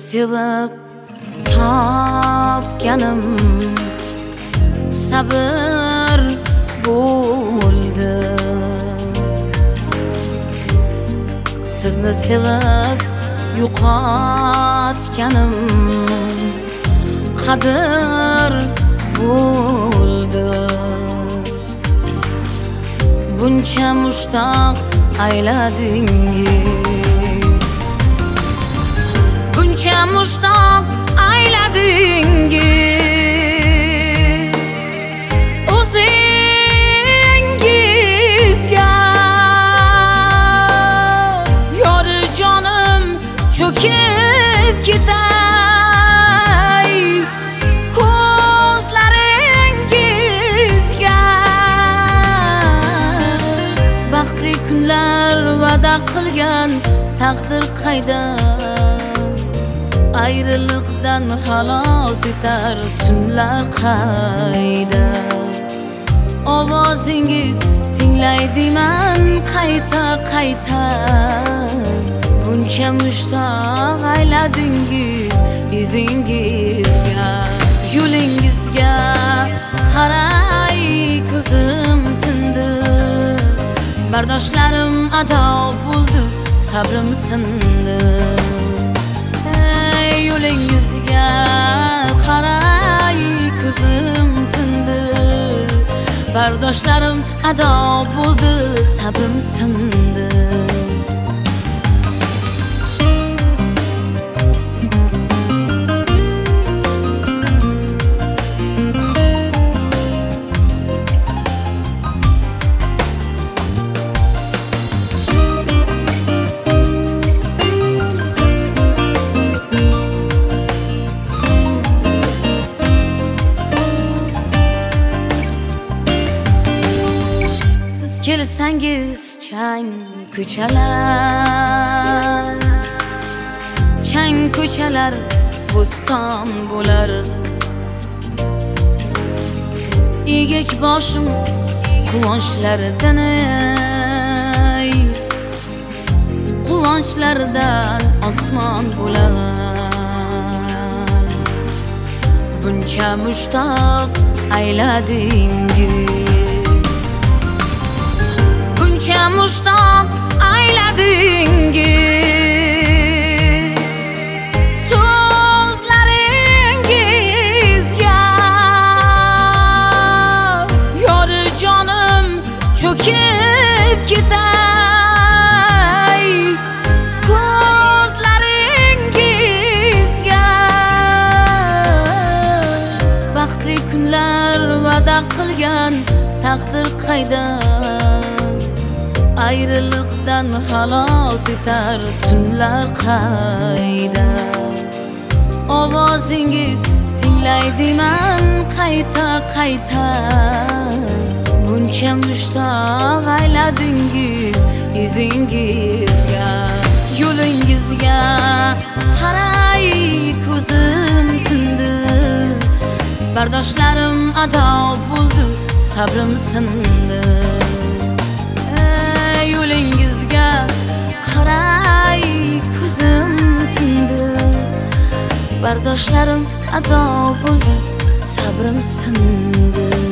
sevib topganim sabr bo'ldi. Sizni sevib yo'qotganim qadr bo'ldi. Buncha mushtoq ayladingiz, buncha mushtoq ayladingiz o'zingizga. Yori jonim cho'kib ketay ko'zlaringizga. Baxtli kunlar va'da qilgan taqdir qayda, ayriliqdan xalos etar tunlar qayda. Ovozingiz tinglaydiman qayta qayta. Buncha mushtoq ayladingiz izingizga. Yo'lingizga qaray ko'zim tindi, bardoshlarim ado bo'ldi, sabrim sindi. Yo'lingizga qaray ko'zim tindi, bardoshlarim ado bo'ldi, sabrim sindi. Kelsangiz chang ko'chalar, chang ko'chalar bo'ston bo'lar. Egik boshim quvonchlardan, quvonchlardan osmon bo'lar. Buncha mushtoq ayladingiz, buncha mushtoq ayladingiz so'zlaringizga. Yori jonim cho'kib ketay ko'zlaringizga. Baxtli kunlar va'da qilgan taqdir qayda, ayriliqdan xalos etar tunlar qayda. Ovozingiz tinglaydiman qayta qayta. Buncha mushtoq ayladingiz izingizga. Yo'lingizga qaray ko'zim tindi, bardoshlarim ado bo'ldi, sabrim sindi. Yo'lingizga qaray ko'zim tindi, bardoshlarim ado bo'ldi, sabrim sindi.